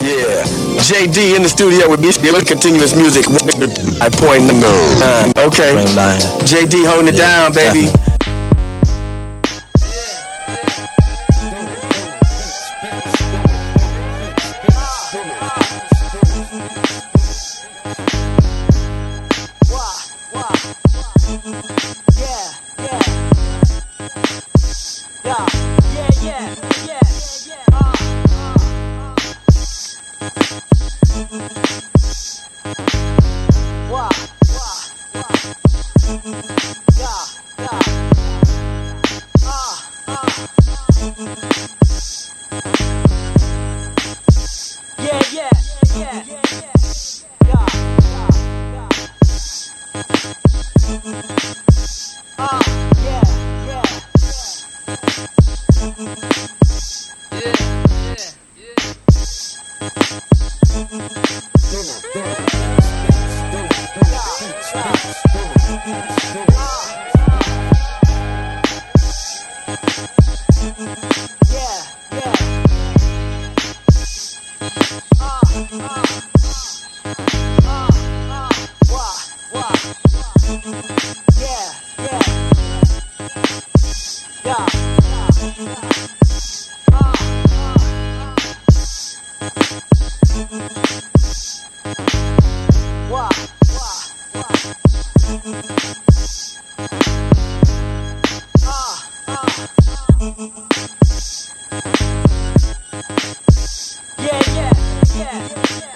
Yeah, JD in the studio with BC Continuous Music. I point number 9. Okay, JD holding it down, baby. Definitely. Yeah.